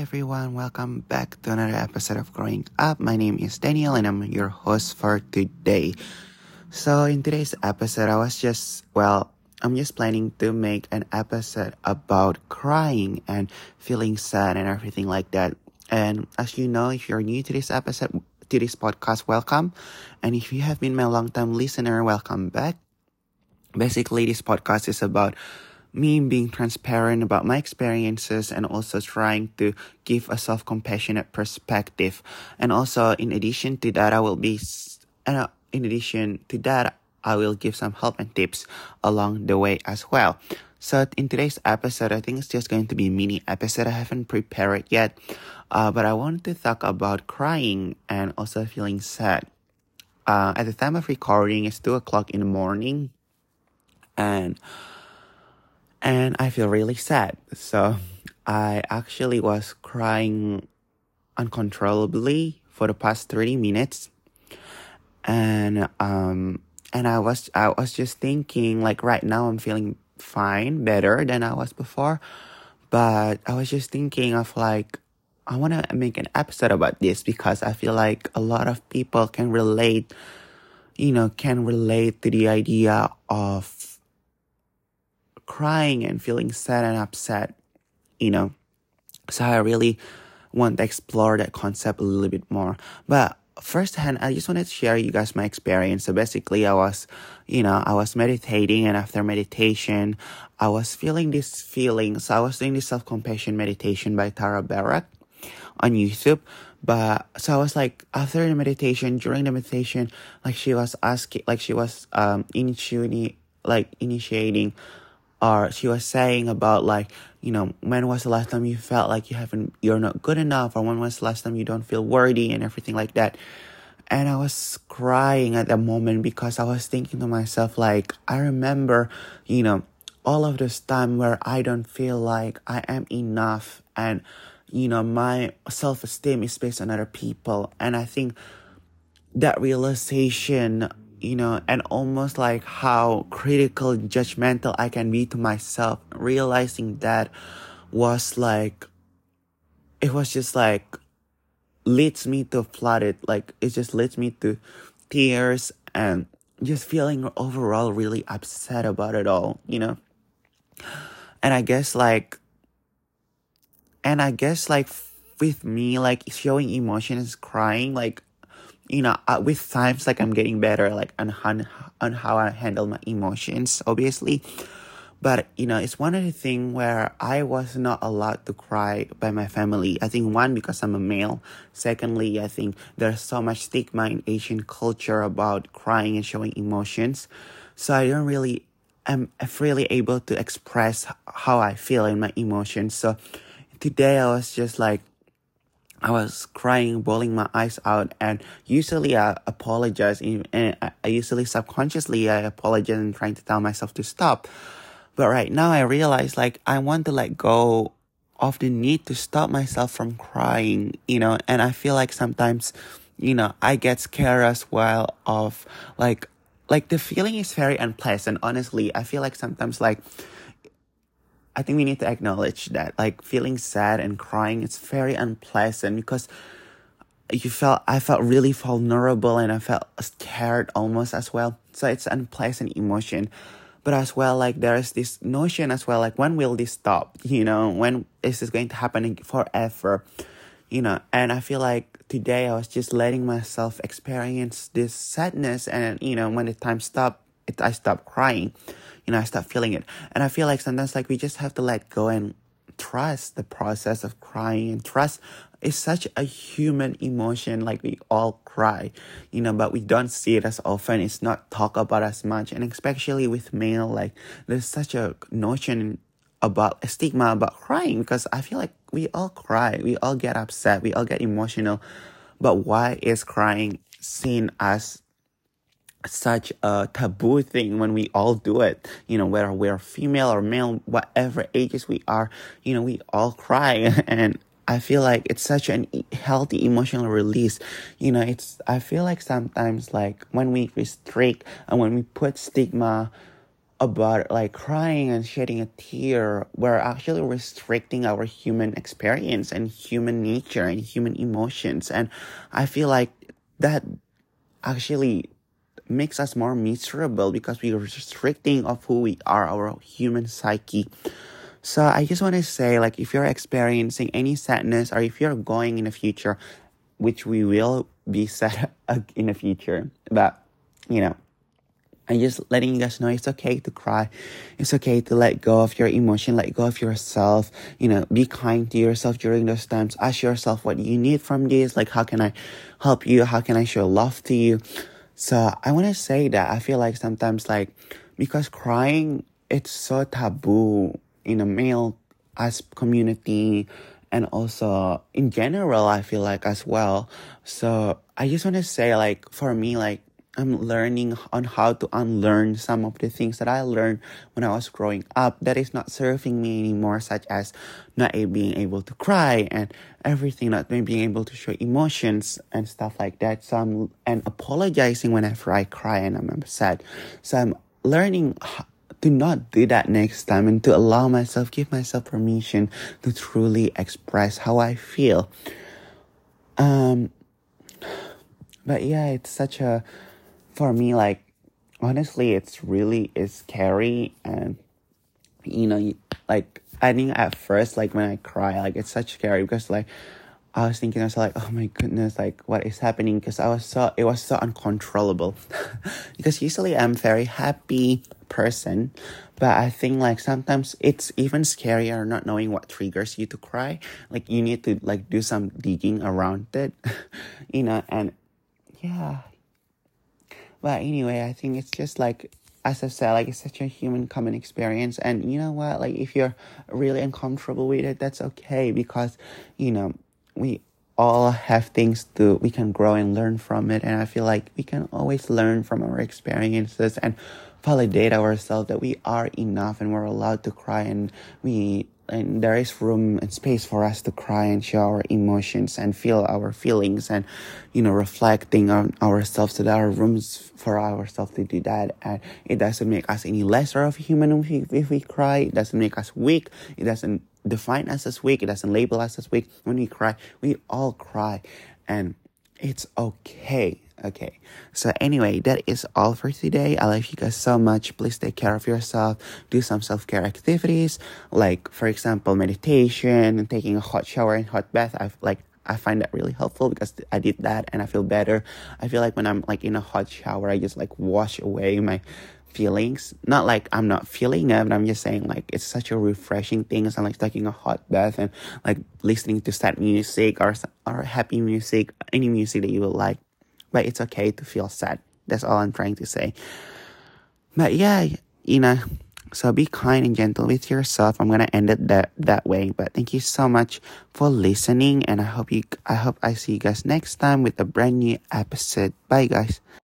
everyone, welcome back to another episode of Growing Up. My name is Daniel and I'm your host for today. So in today's episode, I'm just planning to make an episode about crying and feeling sad and everything like that. And as you know, if you're new to this podcast, welcome. And if you have been my long-time listener, welcome back. Basically, this podcast is about me being transparent about my experiences and also trying to give a self-compassionate perspective. And also, in addition to that, I will give some help and tips along the way as well. So in today's episode, I think it's just going to be a mini episode. I haven't prepared it yet, but I want to talk about crying and also feeling sad. At the time of recording, it's 2:00 in the morning, and I feel really sad. So I actually was crying uncontrollably for the past 30 minutes. And I was just thinking, like, right now I'm feeling fine, better than I was before. But I was just thinking of, like, I want to make an episode about this because I feel like a lot of people can relate to the idea of crying and feeling sad and upset, So I really want to explore that concept a little bit more. But firsthand, I just wanted to share you guys my experience. So basically, I was meditating, and after meditation, I was feeling this feeling. So I was doing this self-compassion meditation by Tara Brach on YouTube. But so I was like, after the meditation, during the meditation, like she was initiating, or she was saying about, like, when was the last time you felt like you're not good enough, or when was the last time you don't feel worthy and everything like that. And I was crying at that moment because I was thinking to myself, like, I remember, all of this time where I don't feel like I am enough, and, my self-esteem is based on other people. And I think that realization, and almost like how critical, judgmental I can be to myself, realizing that was like, it was just like, leads me to flooded, like, it just leads me to tears and just feeling overall really upset about it all, And I guess like, with me, like, showing emotions, crying, like, with times, like, I'm getting better, like, on how I handle my emotions, obviously. But, it's one of the things where I was not allowed to cry by my family. I think, one, because I'm a male. Secondly, I think there's so much stigma in Asian culture about crying and showing emotions. So I don't really am freely able to express how I feel in my emotions. So today I was just like, I was crying, bawling my eyes out, and usually I apologize, and I usually subconsciously I apologize and trying to tell myself to stop. But right now I realize, like, I want to let go of the need to stop myself from crying, and I feel like sometimes, I get scared as well of, like the feeling is very unpleasant. Honestly, I feel like sometimes, like, I think we need to acknowledge that, like, feeling sad and crying, it's very unpleasant because I felt really vulnerable and I felt scared almost as well. So it's an unpleasant emotion. But as well, like, there is this notion as well, like, when will this stop? When is this going to happen forever? And I feel like today I was just letting myself experience this sadness, and, when the time stopped, I stopped crying. I stopped feeling it. And I feel like sometimes, like, we just have to let go and trust the process of crying. And trust is such a human emotion. Like, we all cry, but we don't see it as often. It's not talked about as much. And especially with male, like, there's such a notion about a stigma about crying, because I feel like we all cry. We all get upset. We all get emotional. But why is crying seen as such a taboo thing when we all do it? Whether we're female or male, whatever ages we are, we all cry. And I feel like it's such an healthy emotional release. I feel like sometimes, like, when we restrict and when we put stigma about like crying and shedding a tear, we're actually restricting our human experience and human nature and human emotions. And I feel like that actually makes us more miserable because we are restricting of who we are, our human psyche. So I just want to say, like, if you're experiencing any sadness or if you're going in the future, which we will be sad in the future, but you know, I'm just letting you guys know it's okay to cry. It's okay to let go of your emotion, let go of yourself. Be kind to yourself during those times. Ask yourself what you need from this. Like, how can I help you? How can I show love to you? So I want to say that I feel like sometimes, like, because crying, it's so taboo in a male as community and also in general, I feel like as well. So I just want to say, like, for me, like, I'm learning on how to unlearn some of the things that I learned when I was growing up that is not serving me anymore, such as not being able to cry and everything, not being able to show emotions and stuff like that. And apologizing whenever I cry and I'm upset. So I'm learning to not do that next time and to give myself permission to truly express how I feel. But yeah, for me, like, honestly, it's scary. And, like, I think at first, like, when I cry, like, it's such scary because, like, I was thinking, I was like, oh my goodness, like, what is happening? Because it was so uncontrollable. Because usually I'm a very happy person, but I think, like, sometimes it's even scarier not knowing what triggers you to cry. Like, you need to, like, do some digging around it, and yeah. But anyway, I think it's just like, as I said, like, it's such a human common experience. And you know what? Like, if you're really uncomfortable with it, that's okay. Because, we all have things we can grow and learn from it. And I feel like we can always learn from our experiences and validate ourselves that we are enough and we're allowed to cry. And there is room and space for us to cry and show our emotions and feel our feelings and, reflecting on ourselves. So there are rooms for ourselves to do that. And it doesn't make us any lesser of a human if we cry. It doesn't make us weak. It doesn't define us as weak. It doesn't label us as weak. When we cry, we all cry. And it's okay. Okay, so anyway, that is all for today. I love you guys so much. Please take care of yourself. Do some self-care activities, like, for example, meditation and taking a hot shower and hot bath. I find that really helpful because I did that and I feel better. I feel like when I'm, like, in a hot shower, I just, like, wash away my feelings. Not like I'm not feeling it, but I'm just saying, like, it's such a refreshing thing. It's like taking a hot bath and, like, listening to sad music or happy music, any music that you will like. But it's okay to feel sad. That's all I'm trying to say. But yeah, so be kind and gentle with yourself. I'm gonna end it that way. But thank you so much for listening, and I hope I see you guys next time with a brand new episode. Bye, guys.